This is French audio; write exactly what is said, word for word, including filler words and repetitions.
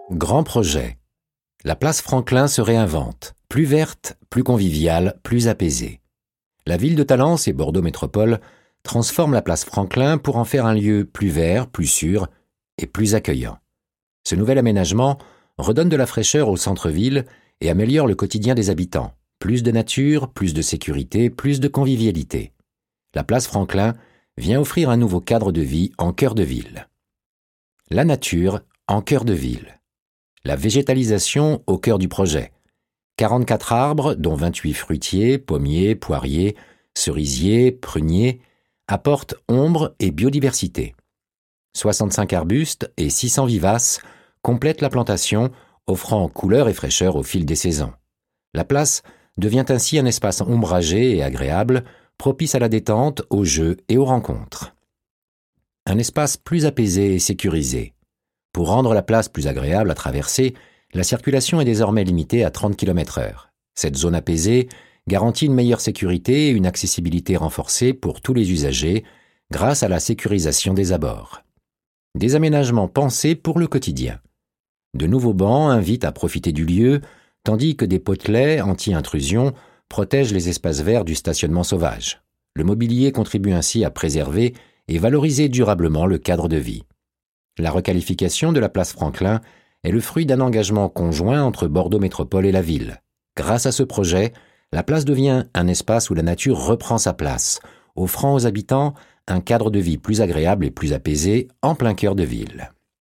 Grand projet. La place Franklin se réinvente. Plus verte, plus conviviale, plus apaisée. La ville de Talence et Bordeaux Métropole transforment la place Franklin pour en faire un lieu plus vert, plus sûr et plus accueillant. Ce nouvel aménagement redonne de la fraîcheur au centre-ville et améliore le quotidien des habitants. Plus de nature, plus de sécurité, plus de convivialité. La place Franklin vient offrir un nouveau cadre de vie en cœur de ville. La nature en cœur de ville. La végétalisation au cœur du projet. quarante-quatre arbres, dont vingt-huit fruitiers, pommiers, poiriers, cerisiers, pruniers, apportent ombre et biodiversité. soixante-cinq arbustes et six cents vivaces complètent la plantation, offrant couleur et fraîcheur au fil des saisons. La place devient ainsi un espace ombragé et agréable, propice à la détente, aux jeux et aux rencontres. Un espace plus apaisé et sécurisé. Pour rendre la place plus agréable à traverser, la circulation est désormais limitée à trente kilomètres heure. Cette zone apaisée garantit une meilleure sécurité et une accessibilité renforcée pour tous les usagers grâce à la sécurisation des abords. Des aménagements pensés pour le quotidien. De nouveaux bancs invitent à profiter du lieu, tandis que des potelets anti-intrusion protègent les espaces verts du stationnement sauvage. Le mobilier contribue ainsi à préserver et valoriser durablement le cadre de vie. La requalification de la place Franklin est le fruit d'un engagement conjoint entre Bordeaux Métropole et la ville. Grâce à ce projet, la place devient un espace où la nature reprend sa place, offrant aux habitants un cadre de vie plus agréable et plus apaisé en plein cœur de ville.